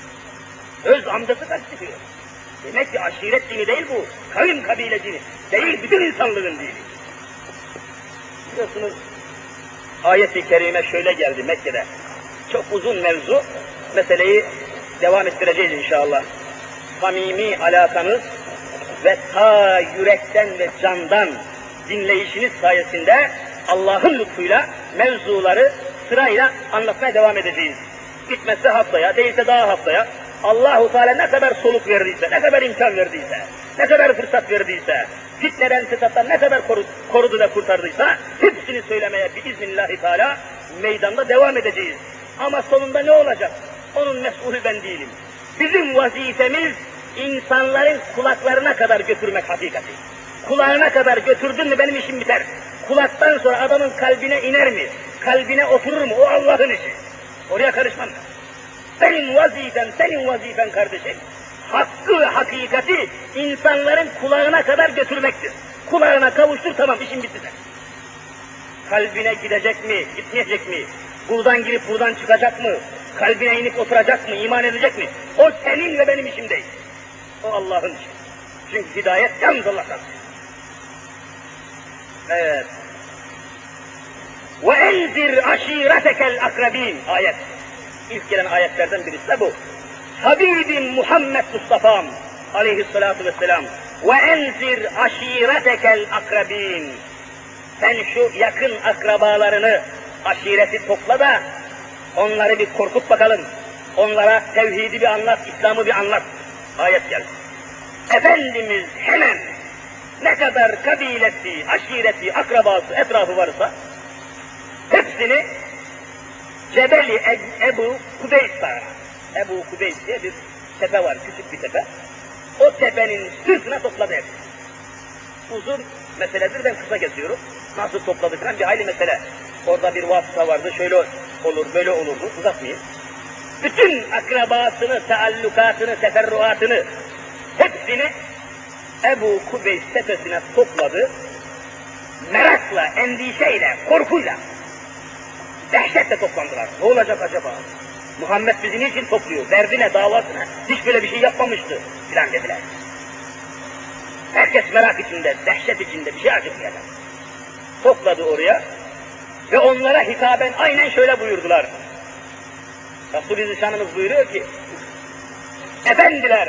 Öz amcası karşılıyor. Demek ki aşiret dini değil bu, kavim kabile dini, değil bütün insanlığın dini. Biliyorsunuz, ayet-i kerime şöyle geldi Mekke'de. Çok uzun mevzu, meseleyi devam ettireceğiz inşallah. Samimi alakanız ve ta yürekten ve candan dinleyişiniz sayesinde Allah'ın lütfuyla mevzuları sırayla anlatmaya devam edeceğiz. Bitmezse haftaya, değilse daha haftaya, Allah-u Teala ne kadar soluk verdiyse, ne kadar imkan verdiyse, ne kadar fırsat verdiyse, fitneden, fesattan ne kadar korudu da kurtardıysa, hepsini söylemeye biiznillahü teala meydanda devam edeceğiz. Ama sonunda ne olacak? Onun mesulü ben değilim. Bizim vazifemiz insanların kulaklarına kadar götürmek hakikati. Kulağına kadar götürdün mü benim işim biter. Kulaktan sonra adamın kalbine iner mi? Kalbine oturur mu? O Allah'ın işi. Oraya karışmam. Senin vazifen kardeşim. Hakkı ve hakikati insanların kulağına kadar götürmektir. Kulağına kavuştur, tamam, işin bitti. Kalbine gidecek mi, gitmeyecek mi? Buradan girip buradan çıkacak mı? Kalbine inip oturacak mı, iman edecek mi? O senin ve benim işim değil. O Allah'ın işi. Çünkü hidayet yalnız Allah'tan. Evet. وَاَنْزِرْ عَشِيرَتَكَ الْاَقْرَب۪ينَ ayet. İlk gelen ayetlerden birisi de bu. Habibim Muhammed Mustafa'm aleyhissalatu vesselam. وَاَنْزِرْ عَشِيرَتَكَ الْاَقْرَب۪ينَ Sen şu yakın akrabalarını, aşireti topla da onları bir korkut bakalım. Onlara tevhidi bir anlat, İslam'ı bir anlat. Ayet geldi. Efendimiz hemen ne kadar kabilesi, aşireti, akrabası, etrafı varsa hepsini Cebeli Ebu Kubeys Dağı. Ebu Kubeys diye bir tepe var, küçük bir tepe. O tepenin sırtına topladı hepsini. Uzun meseledir, ben kısa kesiyorum. Nasıl topladı falan bir hayli mesele. Orada bir vasıta vardı, şöyle olur, böyle olurdu, uzatmayayım. Bütün akrabasını, taallukatını, teferruatını, hepsini Ebu Kubeys tepesine topladı. Merakla, endişeyle, korkuyla, dehşetle toplandılar. Ne olacak acaba? Muhammed bizi niçin topluyor? Derdine, davasına, hiç böyle bir şey yapmamıştı filan dediler. Herkes merak içinde, dehşet içinde, bir şey acıkmayacak. Topladı oraya ve onlara hitaben aynen şöyle buyurdular. Resul-i Zişanımız buyuruyor ki, efendiler,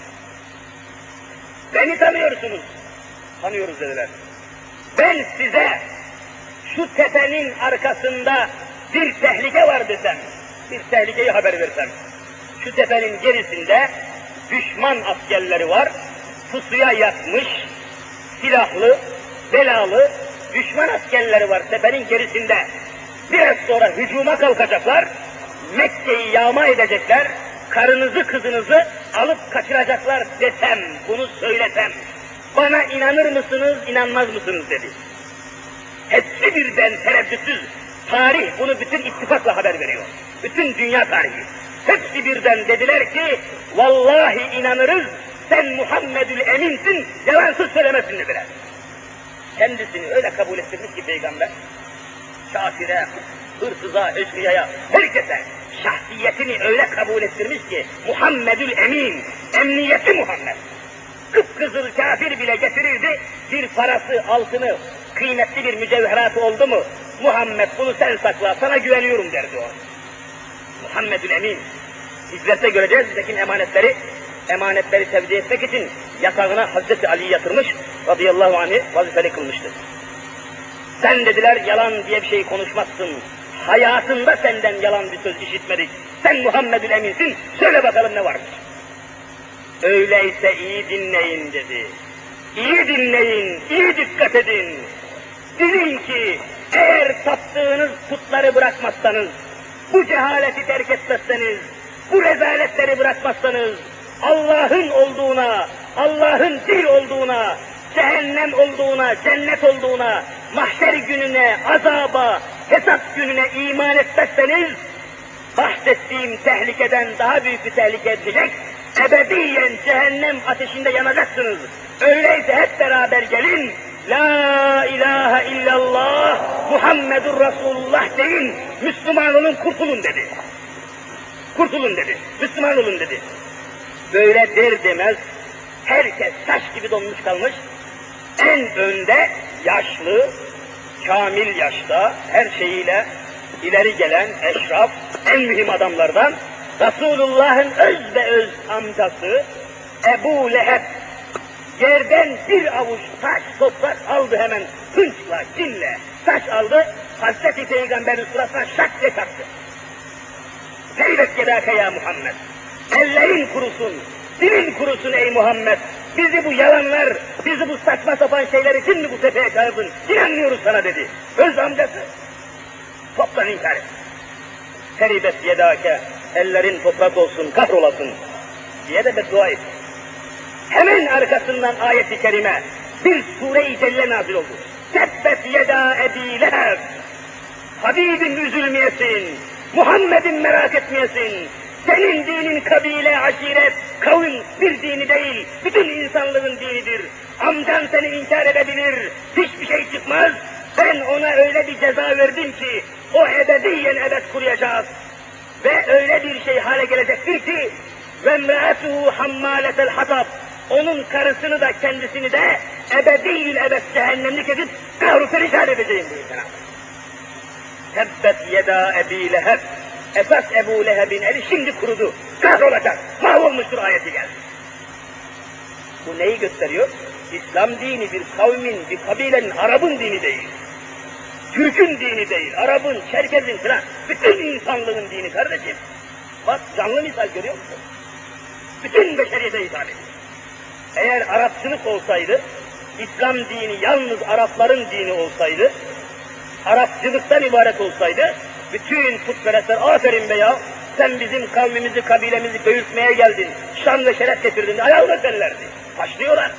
beni tanıyorsunuz. Tanıyoruz dediler. Ben size şu tepenin arkasında bir tehlike var desem, bir tehlikeyi haber versem, şu tepenin gerisinde düşman askerleri var, pusuya yatmış, silahlı, belalı düşman askerleri var tepenin gerisinde. Biraz sonra hücuma kalkacaklar, Mekke'yi yağma edecekler, karınızı kızınızı alıp kaçıracaklar desem, bunu söylesem, bana inanır mısınız, inanmaz mısınız dedi. Hepsi birden tereddütsüz, tarih bunu bütün ittifakla haber veriyor. Bütün dünya tarihi. Hepsi birden dediler ki, vallahi inanırız, sen Muhammedül Emin'sin, yalansız söylemezsin dediler. Kendisini öyle kabul ettirmiş ki peygamber, kafire, hırsıza, eşkıyaya, herkese şahsiyetini öyle kabul ettirmiş ki, Muhammedül Emin, emniyeti Muhammed. Kıpkızıl kafir bile getirirdi, bir parası, altını, kıymetli bir mücevheratı oldu mu, Muhammed bunu sen sakla, sana güveniyorum derdi o. Muhammedül Emin. Hicrette göreceğiz, nitekim emanetleri tevdi etmek için yatağına Hazreti Ali'yi yatırmış, radıyallahu anh'ı vazifeli kılmıştır. Sen dediler, yalan diye bir şey konuşmazsın, hayatında senden yalan bir söz işitmedik, sen Muhammedül Emin'sin, söyle bakalım ne varmış. Öyleyse iyi dinleyin dedi. İyi dinleyin, iyi dikkat edin. Bilin ki eğer taptığınız putları bırakmazsanız, bu cehaleti terk etmezseniz, bu rezaletleri bırakmazsanız, Allah'ın olduğuna, Allah'ın bir olduğuna, cehennem olduğuna, cennet olduğuna, mahşer gününe, azaba, hesap gününe iman etmezseniz, bahsettiğim tehlikeden daha büyük bir tehlike edecek, ebediyen cehennem ateşinde yanacaksınız. Öyleyse hep beraber gelin, La ilahe illallah, Muhammedur Resulullah deyin, Müslüman olun, kurtulun dedi. Kurtulun dedi, Müslüman olun dedi. Böyle der demez, herkes taş gibi donmuş kalmış, en önde yaşlı, kamil yaşta, her şeyiyle ileri gelen eşraf, en mühim adamlardan, Resulullah'ın öz ve öz amcası Ebu Leheb, yerden bir avuç taş toprak aldı hemen, hınçla, kinle taş aldı, Hazreti Peygamber'in suratına şak diye taktı. Teybet yedâke ya Muhammed. Ellerin kurusun, dilin kurusun ey Muhammed. Bizi bu yalanlar, bizi bu saçma sapan şeyler için mi bu tepeye çağırdın? İnanmıyoruz sana dedi. Öz amcası. Toptan inkar etti. Teybet yedâke, ellerin toprak olsun, kahrolasın diye de beddua etti. Hemen arkasından ayet-i kerime bir sure-i celle nazil oldu. Tebbet yeda Ebi Leheb. Habibim üzülmeyesin, Muhammed'in merak etmeyesin. Senin dinin kabile, aşiret, kavim bir dini değil, bütün insanlığın dinidir. Amcan seni inkar edebilir, hiçbir şey çıkmaz. Ben ona öyle bir ceza verdim ki, o ebediyen ebed kuruyacak. Ve öyle bir şey hale gelecektir ki, وَمْرَأَتُهُ حَمَّالَةَ الْحَطَبِ. Onun karısını da kendisini de ebediyyül ebed cehennemlik edip kahru perişan edeceğim diyor Cenab-ı Hak. Tebbet yeda Ebi Leheb. Esas Ebu Leheb'in eli şimdi kurudu. Kahrolacak, mahvolmuştur ayeti geldi. Bu neyi gösteriyor? İslam dini bir kavmin, bir kabilenin, Arap'ın dini değil. Türk'ün dini değil, Arap'ın, Çerkez'in falan, bütün insanlığın dini kardeşim. Bak canlı misal görüyor musun? Bütün beşeriyete hitap ediyor. Eğer Arapçılık olsaydı, İslam dini yalnız Arapların dini olsaydı, Arapçılıktan ibaret olsaydı, bütün putperestler aferin be ya, sen bizim kavmimizi, kabilemizi büyütmeye geldin, şan ve şeref getirdin, ayağına derlerdi. Taşlıyorlar.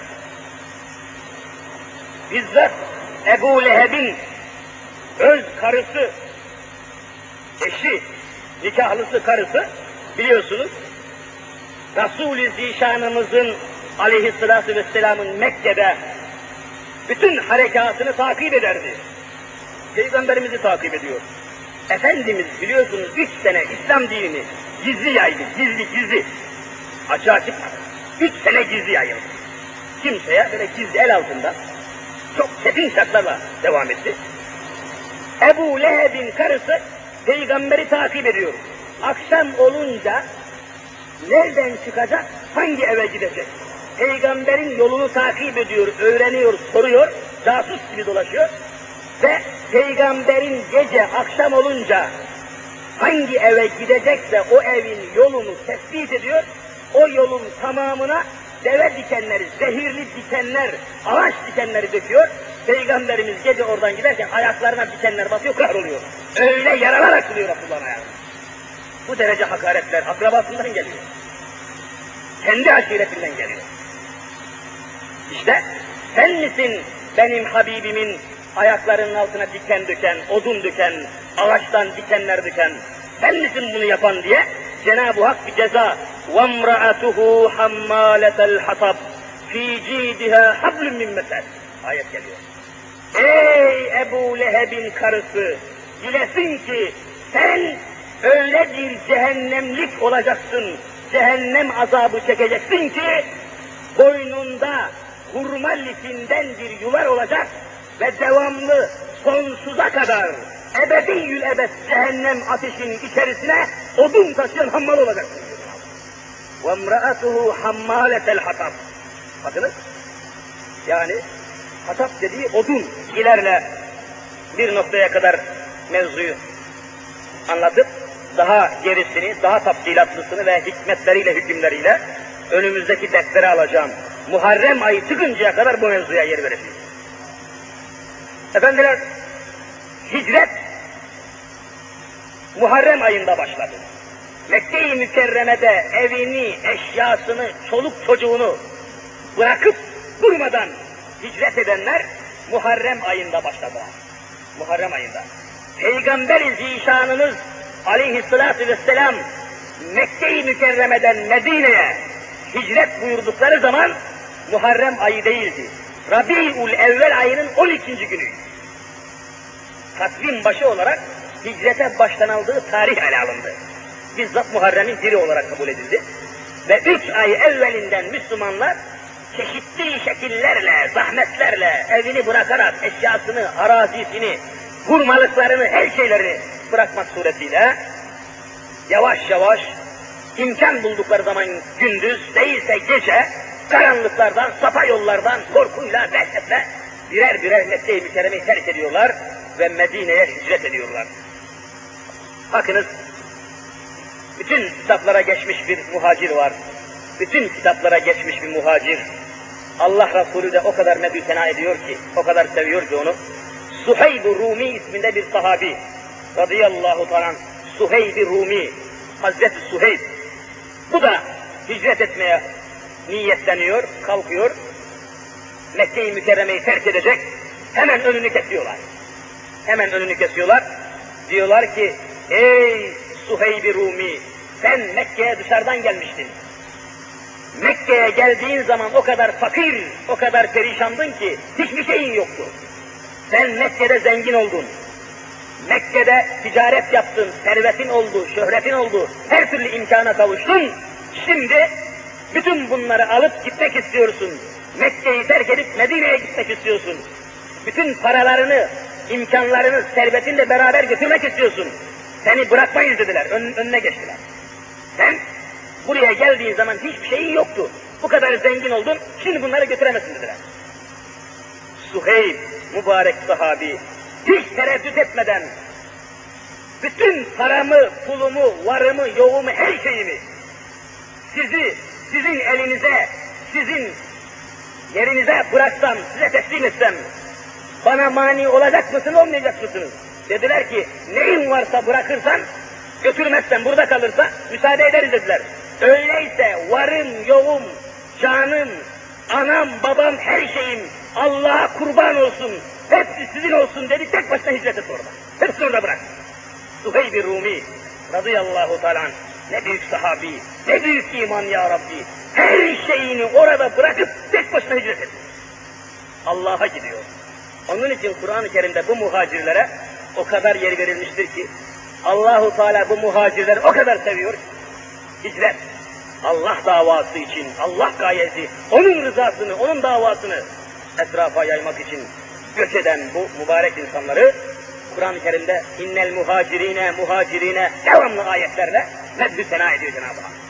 Bizzat Ebu Leheb'in öz karısı, eşi, nikahlısı karısı, biliyorsunuz, Resul-i Zişanımızın aleyhissalâtu vesselâmın Mekke'de bütün harekatını takip ederdi. Peygamberimizi takip ediyor. Efendimiz biliyorsunuz 3 sene İslam dinini gizli yaydı, gizli. Açığa çıkmadı. 3 sene gizli yayıldı. Kimseye böyle gizli el altında çok çetin şartlarla devam etti. Ebu Leheb'in karısı Peygamberi takip ediyor. Akşam olunca nereden çıkacak, hangi eve gidecek? Peygamberin yolunu takip ediyor, öğreniyor, soruyor, casus gibi dolaşıyor. Ve Peygamberin gece, akşam olunca hangi eve gidecekse o evin yolunu tespit ediyor, o yolun tamamına deve dikenleri, zehirli dikenler, ağaç dikenleri döküyor. Peygamberimiz gece oradan giderken ayaklarına dikenler batıyor, kahroluyor. Öyle yaralar açılıyor Resulullah'ın ayağına. Bu derece hakaretler akrabasından geliyor. Kendi aşiretinden geliyor. İşte sen misin benim Habibimin ayaklarının altına diken döken, odun döken, ağaçtan dikenler döken, sen misin bunu yapan diye Cenab-ı Hak bir ceza. وَامْرَأَتُهُ حَمَّالَةَ الْحَطَبِ فِي جِيدِهَا حَبْلٌ مِّنْ مَسَدٍ. Ayet geliyor. Ey Ebu Leheb'in karısı, bilesin ki sen öyle bir cehennemlik olacaksın, cehennem azabı çekeceksin ki boynunda hurma lifinden bir yuvar olacak ve devamlı sonsuza kadar ebediyyül ebed cehennem ateşinin içerisine odun taşıyan hammal olacaksın. وَامْرَأَتُهُ حَمَّالَةَ الْحَطَبِ. Bakınız, yani hatap dediği odun. İlerle bir noktaya kadar mevzuyu anlatıp daha gerisini, daha tafsilatlısını ve hikmetleriyle, hükümleriyle önümüzdeki derslere alacağım. Muharrem ayı çıkıncaya kadar bu mevzuya yer vereceğiz. Efendiler, hicret Muharrem ayında başladı. Mekke-i Mükerreme'de evini, eşyasını, çoluk çocuğunu bırakıp durmadan hicret edenler Muharrem ayında başladılar. Muharrem ayında. Peygamber-i Zişanımız aleyhissalâtu vesselâm Mekke-i Mükerreme'den Medine'ye hicret buyurdukları zaman Muharrem ayı değildi. Rabi'ul Evvel ayının 12. günü. Takvim başı olarak hicrete başlanıldığı tarih ele alındı. Bizzat Muharrem'in biri olarak kabul edildi. Ve 3 ay evvelinden Müslümanlar çeşitli şekillerle, zahmetlerle, evini bırakarak, eşyasını, arazisini, hurmalıklarını, her şeylerini bırakmak suretiyle yavaş yavaş imkan buldukları zaman gündüz değilse gece karanlıklardan, sapa yollardan, korkuyla, dehşetle birer birer Mekke-i Mükerreme'yi terk ediyorlar ve Medine'ye hicret ediyorlar. Bakınız, bütün kitaplara geçmiş bir muhacir var. Bütün kitaplara geçmiş bir muhacir. Allah Resulü de o kadar medhü sena ediyor ki, o kadar seviyor ki onu. Suheyb-i Rumi isminde bir sahabi, radıyallahu ta'ala, Suheyb-i Rumi, Hazreti Suheyb. Bu da hicret etmeye niyetleniyor, kalkıyor. Mekke-i Mükerreme'yi terk edecek, hemen önünü kesiyorlar. Hemen önünü kesiyorlar. Diyorlar ki, ey Suheyb-i Rumi, sen Mekke'ye dışarıdan gelmiştin. Mekke'ye geldiğin zaman o kadar fakir, o kadar perişandın ki hiçbir şeyin yoktu. Sen Mekke'de zengin oldun. Mekke'de ticaret yaptın, servetin oldu, şöhretin oldu, her türlü imkana kavuştun. Şimdi bütün bunları alıp gitmek istiyorsun. Mekke'yi terk edip Medine'ye gitmek istiyorsun. Bütün paralarını, imkanlarını, servetinle beraber götürmek istiyorsun. Seni bırakmayız dediler, önüne geçtiler. Sen buraya geldiğin zaman hiçbir şeyin yoktu. Bu kadar zengin oldun, şimdi bunları götüremezsin dediler. Suheyb, mübarek sahabi, hiç tereddüt etmeden, bütün paramı, pulumu, varımı, yoğumu, her şeyimi, sizin elinize, sizin yerinize bıraksam, size teslim etsem, bana mani olacak mısın, olmayacak mısınız? Dediler ki, neyin varsa bırakırsan, götürmezsen, burada kalırsa, müsaade ederiz dediler. Öyleyse varım, yoğum, canım, anam, babam, her şeyim, Allah'a kurban olsun, hepsi sizin olsun dedi, tek başına hicret etti orada. Hepsini orada bırak. Suheyb-i Rumi, radıyallahu teala anh, ne büyük sahabi, ne büyük iman ya Rabbi, her şeyini orada bırakıp tek başına hicret etti. Allah'a gidiyor. Onun için Kur'an-ı Kerim'de bu muhacirlere o kadar yer verilmiştir ki, Allahu Teala bu muhacirleri o kadar seviyor ki, hicret, Allah davası için, Allah gayesi, onun rızasını, onun davasını etrafa yaymak için göç eden bu mübarek insanları Kur'an-ı Kerim'de innel muhacirine devamlı ayetlerle medhü sena ediyor Cenab-ı Hak.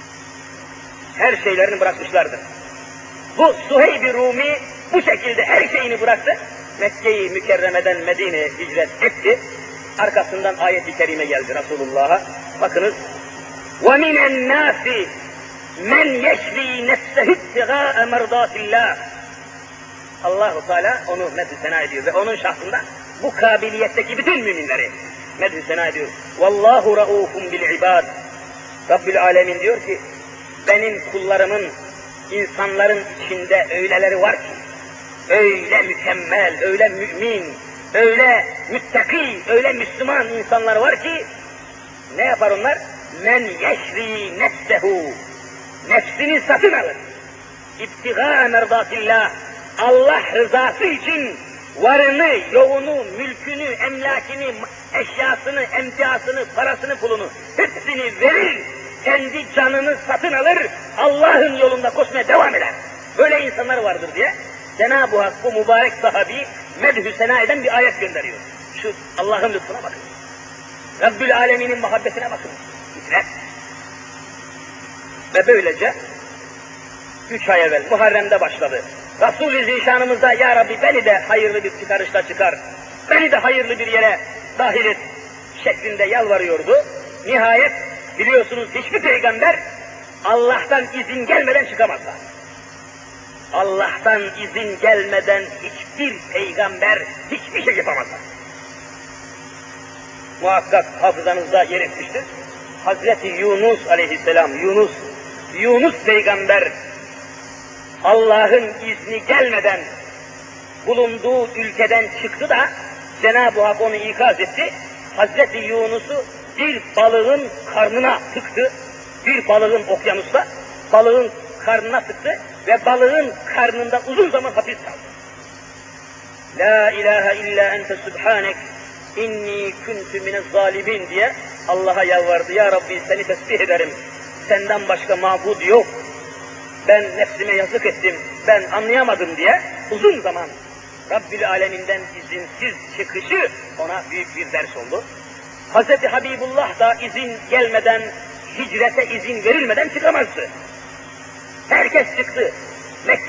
Her şeylerini bırakmışlardır. Bu Suheyb-i Rumi bu şekilde her şeyini bıraktı. Mekke-i Mükerreme'den Medine'ye hicret etti. Arkasından ayet-i kerime geldi Resulullah'a. Bakınız. وَمِنَ النَّاسِ مَنْ يَشْرِي نَفْسَهُ ابْتِغَاءَ مَرْضَاتِ اللّٰهِ. Allah-u Teala onu medhü sena ediyor ve onun şahsında bu kabiliyetteki bütün müminleri medhü sena ediyor. وَاللّٰهُ رَؤُوفٌ بِالْعِبَادِ. Rabbül Alemin diyor ki, benim kullarımın, insanların içinde öyleleri var ki, öyle mükemmel, öyle mümin, öyle müttaki, öyle Müslüman insanlar var ki, ne yapar onlar? Men yeşri nefsehu, nefsini satın alır. İbtigâ merdatillah, Allah rızası için varını, yoğunu, mülkünü, emlakini, eşyasını, emtiasını, parasını, pulunu hepsini verir. Kendi canını satın alır, Allah'ın yolunda koşmaya devam eder. Böyle insanlar vardır diye Cenab-ı Hak bu mübarek sahabi medhü sena eden bir ayet gönderiyor. Şu Allah'ın lütfuna bakın. Rabbül Alemin'in muhabbetine bakın. İzle. Ve böylece 3 ay evvel Muharrem'de başladı. Resul-i Zişanımızda ya Rabbi beni de hayırlı bir çıkarışta çıkar, beni de hayırlı bir yere dahil et şeklinde yalvarıyordu. Nihayet biliyorsunuz hiçbir peygamber Allah'tan izin gelmeden çıkamazlar. Allah'tan izin gelmeden hiçbir peygamber hiçbir şey yapamazlar. Muhakkak hafızanızda yer etmiştir. Hazreti Yunus aleyhisselam, Yunus peygamber Allah'ın izni gelmeden bulunduğu ülkeden çıktı da Cenab-ı Hak onu ikaz etti. Hazreti Yunus'u bir balığın karnına tıktı. Bir balığın okyanusta balığın karnına tıktı ve balığın karnında uzun zaman hapis kaldı. La ilahe illa ente subhanek inni kuntu minez zalimin diye Allah'a yalvardı. Ya Rabbi seni tesbih ederim. Senden başka mabud yok. Ben nefsime yazık ettim. Ben anlayamadım diye uzun zaman Rabbül Aleminden izinsiz çıkışı ona büyük bir ders oldu. Hazreti Habibullah da izin gelmeden, hicrete izin verilmeden çıkamazdı. Herkes çıktı. Mekke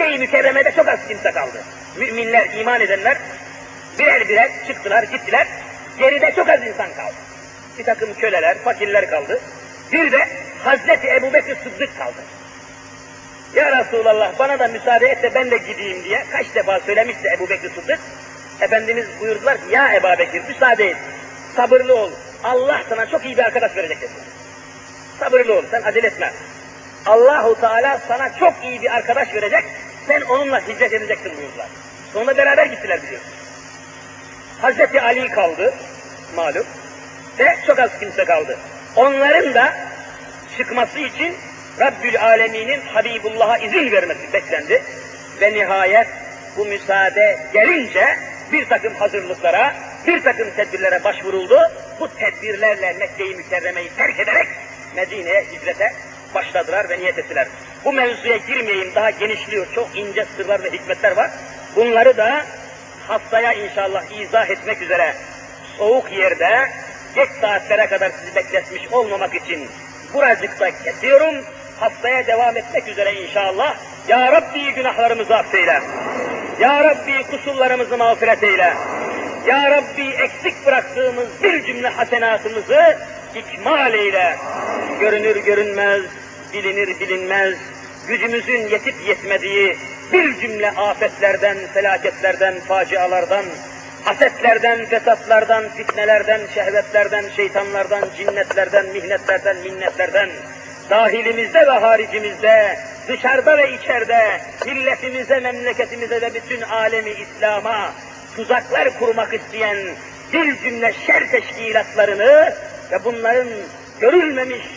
Medine-i Mükerreme'de çok az kimse kaldı. Müminler, iman edenler birer birer çıktılar, gittiler. Geride çok az insan kaldı. Bir takım köleler, fakirler kaldı. Bir de Hazreti Ebubekir Sıddık kaldı. Ya Resulallah bana da müsaade et de ben de gideyim diye kaç defa söylemişti Ebubekir Sıddık. Efendimiz buyurdular ki ya Ebubekir müsaade et, sabırlı ol. Allah sana çok iyi bir arkadaş verecek dedi. Sabırlı ol, sen acele etme. Allahu Teala sana çok iyi bir arkadaş verecek, sen onunla hicret edeceksin buyurdular. Sonra beraber gittiler biliyorsun. Hazreti Ali kaldı, malum, ve çok az kimse kaldı. Onların da çıkması için Rabbül Alemin'in Habibullah'a izin vermesi beklendi. Ve nihayet bu müsaade gelince bir takım hazırlıklara, bir takım tedbirlere başvuruldu. Bu tedbirlerle Mekke-i Mükerreme'yi terk ederek Medine'ye hicrete başladılar ve niyet ettiler. Bu mevzuya girmeyeyim, daha genişliyor, çok ince sırlar ve hikmetler var. Bunları da haftaya inşallah izah etmek üzere soğuk yerde geç saatlere kadar sizi bekletmiş olmamak için buracıkta kesiyorum. Haftaya devam etmek üzere inşallah. Ya Rabbi günahlarımızı affeyle. Ya Rabbi kusurlarımızı mağfiret eyle. Ya Rabbi eksik bıraktığımız bir cümle hasenatımızı ikmal eyle. Görünür görünmez, bilinir bilinmez, gücümüzün yetip yetmediği bir cümle afetlerden, felaketlerden, facialardan, hasetlerden, fesatlardan, fitnelerden, şehvetlerden, şeytanlardan, cinnetlerden, mihnetlerden, minnetlerden, dahilimizde ve haricimizde, dışarıda ve içeride, milletimize, memleketimize ve bütün alemi İslam'a tuzaklar kurmak isteyen bir cümle şer teşkilatlarını ve bunların görülmemiş